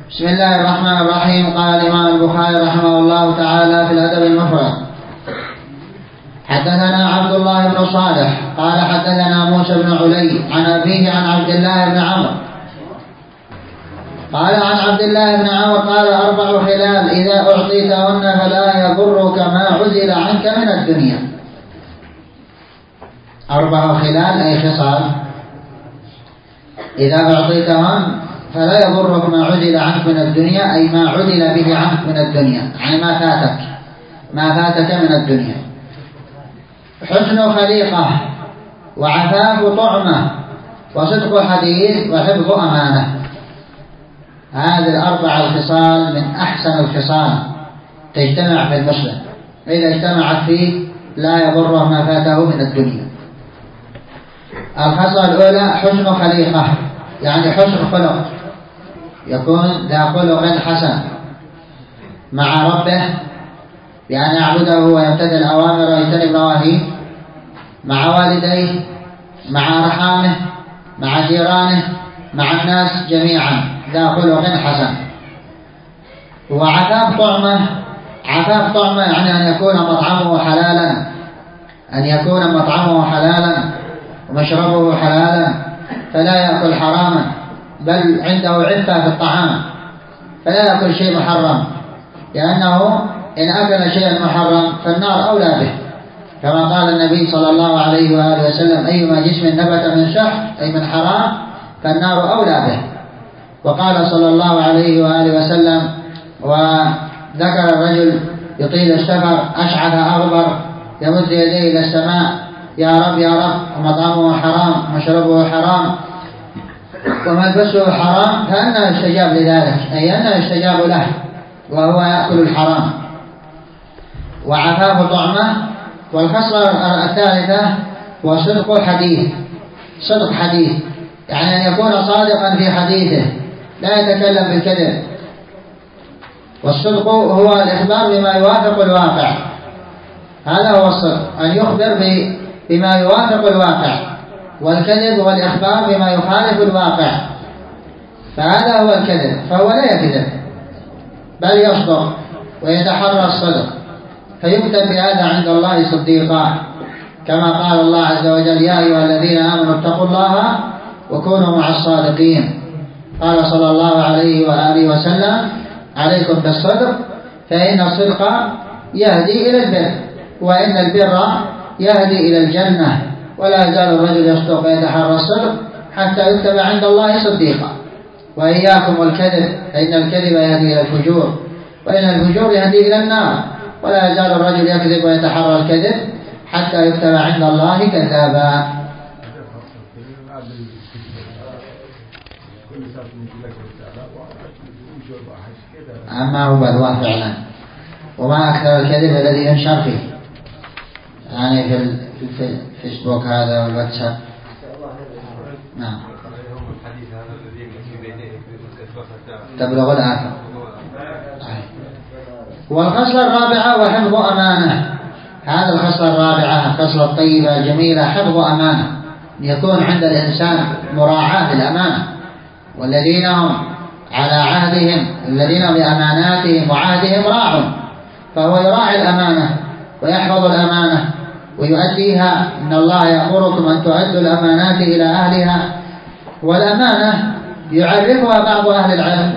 بسم الله الرحمن الرحيم. قال الإمام البخاري رحمه الله تعالى في الأدب المفرد: حدثنا عبد الله بن صالح قال حدثنا موسى بن علي عن أبيه عن عبد الله بن عمرو قال عن عبد الله بن عمرو قال: 4 خلال إذا أعطيتهن فلا يضرك ما عزل عنك من الدنيا. 4 خلال أي خصال إذا أعطيتهن فلا يضرك ما عزل عنك من الدنيا، أي ما عزل به عنك من الدنيا، يعني ما فاتك من الدنيا: حسن خليقة، وعفاف طعمة، وصدق حديث، وحفظ أمانة. هذه 4 الخصال من أحسن الخصال تجتمع في المسلم، إذا اجتمعت فيه لا يضره ما فاته من الدنيا. الخصلة الأولى حسن خليقة، يعني حسن خلق، يكون ذا خلق حسن مع ربه بأن يعبده ويمتثل الأوامر ويجتنب نواهيه، مع والديه، مع أرحامه، مع جيرانه، مع الناس جميعا، ذا خلق حسن. وعفاف طعمه، عفاف طعمه يعني أن يكون مطعمه حلالا ومشربه حلالا، فلا يأكل حراما، بل عنده عفة في الطعام، فلا يأكل شيء محرم، لأنه إن أكل شيئا محرم فالنار أولى به، كما قال النبي صلى الله عليه وآله وسلم: أيما جسم نبت من شح أي من حرام فالنار أولى به. وقال صلى الله عليه وآله وسلم: وذكر الرجل يطيل السفر أشعث أغبر يمد يديه إلى السماء: يا رب يا رب، ومطعمه حرام ومشربه حرام وملبسه حرام، فأنه يستجاب لذلك، أي أنه يستجاب له وهو يأكل الحرام. وعفاف طعمه. والخصلة الثالثة هو صدق حديث، صدق حديث، يعني أن يكون صادقا في حديثه، لا يتكلم بالكذب. والصدق هو الإخبار بما يوافق الواقع، هذا هو الصدق، أن يخبر بما يوافق الواقع. والكذب هو الإخبار بما يخالف الواقع، فهذا هو الكذب، فهو لا يكذب بل يصدق ويتحرى الصدق، فيكتب بهذا عند الله صديقا، كما قال الله عز وجل: يا أيها الذين آمنوا اتقوا الله وكونوا مع الصادقين. قال صلى الله عليه وآله وسلم: عليكم بالصدق فإن الصدق يهدي إلى البر، وإن البر يهدي إلى الجنة. ولا يزال الرجل يصدق ويتحرى الصدق حتى يكتب عند الله صديقا. وإياكم والكذب، فإن الكذب يهدي إلى الفجور، وإن الفجور يهدي إلى النار. ولا يزال الرجل يكذب ويتحرى الكذب حتى يكتب عند الله كذابا. أما هو بلوى فعلا، وما أكثر الكذب الذي ينشر فيه، يعني في الفيسبوك هذا والواتساب. نعم، تبلغ الآخر. والخصلة الرابعة وحفظ أمانة. هذا الخصلة الرابعة، الخصلة الطيبة الجميلة، حفظ أمانة، يكون عند الإنسان مراعاة للأمانة. والذين هم على عهدهم، الذين بأماناتهم وعهدهم راعون، فهو يراعي الأمانة ويحفظ الأمانة ويؤديها. إن الله يأمركم أن تؤدوا الأمانات إلى أهلها. والأمانة يعرفها بعض أهل العلم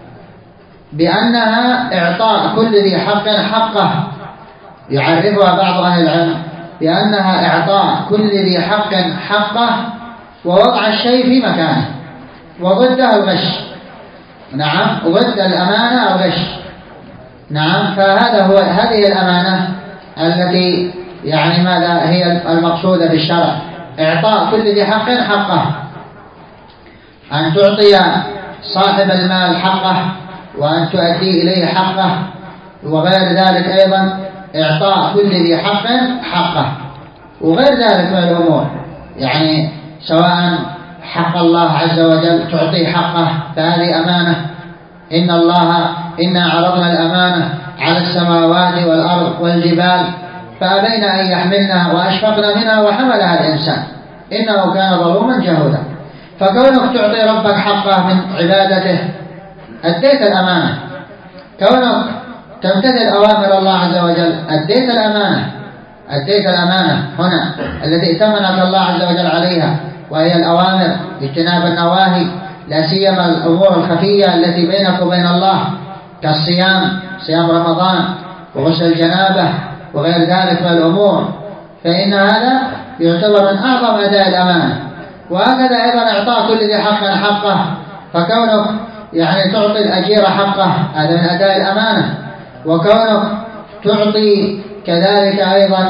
بأنها إعطاء كل ذي حق حقه، يعرفها بعض أهل العلم بأنها إعطاء كل ذي حق حقه، ووضع الشيء في مكانه، وضده الغش. نعم، ضد الأمانة الغش. نعم، هذه الأمانة التي يعني ماذا هي المقصودة بالشرع: إعطاء كل ذي حق حقه، أن تعطي صاحب المال حقه وأن تؤدي إليه حقه. وغير ذلك أيضا إعطاء كل ذي حق حقه، وغير ذلك من الأمور، يعني سواء حق الله عز وجل تعطيه حقه، فهذه أمانة. إنا عرضنا الأمانة على السماوات والأرض والجبال فأبين أن يحملنها وأشفقن منها وحملها الإنسان إنه كان ظلوما جهولا. فكونك تعطي ربك حقه من عبادته أديت الأمانة، كونك تمتثل أوامر الله عز وجل أديت الأمانة. أديت الأمانة هنا التي ائتمنك الله عز وجل عليها، وهي الأوامر اجتناب النواهي، لا سيما الأمور الخفية التي بينك وبين الله كالصيام، صيام رمضان وغسل الجنابة وغير ذلك من الأمور، فإن هذا يعتبر من أعظم أداء الأمانة. وهكذا أيضا إعطاء كل ذي حق حقه، فكونك تعطي الأجير حقه هذا من أداء الأمانة، وكونك تعطي كذلك أيضا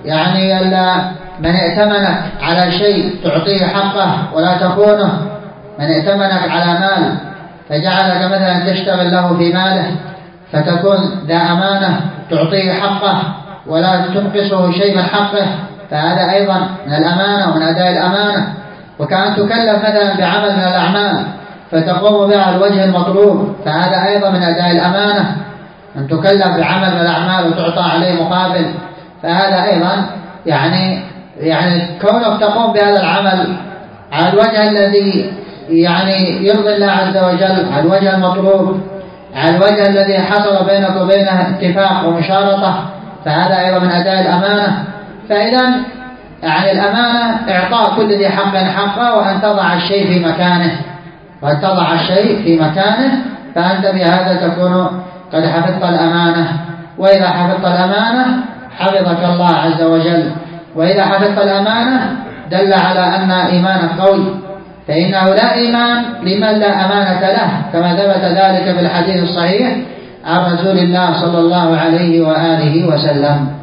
من ائتمنك على شيء تعطيه حقه ولا تخونه. من ائتمنك على مال فجعلك مثلا تشتغل له في ماله فتكون ذا أمانة تعطيه حقه ولا تنقصه شيء من حقه، فهذا أيضا من الأمانة ومن أداء الأمانة. وكأن تكلف مثلا بعمل من الأعمال فتقوم بها على الوجه المطلوب، فهذا أيضا من أداء الأمانة. أن تكلف بعمل من الأعمال وتعطى عليه مقابل، فهذا أيضا كونك تقوم بهذا العمل على الوجه الذي يرضي الله عز وجل، على الوجه المطلوب، على الوجه الذي حصل بينك وبينه اتفاق ومشارطة، فهذا أيضا من أداء الأمانة. فإذا الأمانة إعطاء كل ذي حق حقه، وأن تضع الشيء في مكانه، وأن تضع الشيء في مكانه، فأنت بهذا تكون قد حفظت الأمانة. وإذا حفظت الأمانة حفظك الله عز وجل. وإذا حفظت الأمانة دل على أن إيمانك قوي، فإنه لا إيمان لمن لا أمانة له، كما ثبت ذلك بالحديث الصحيح عن رسول الله صلى الله عليه وآله وسلم.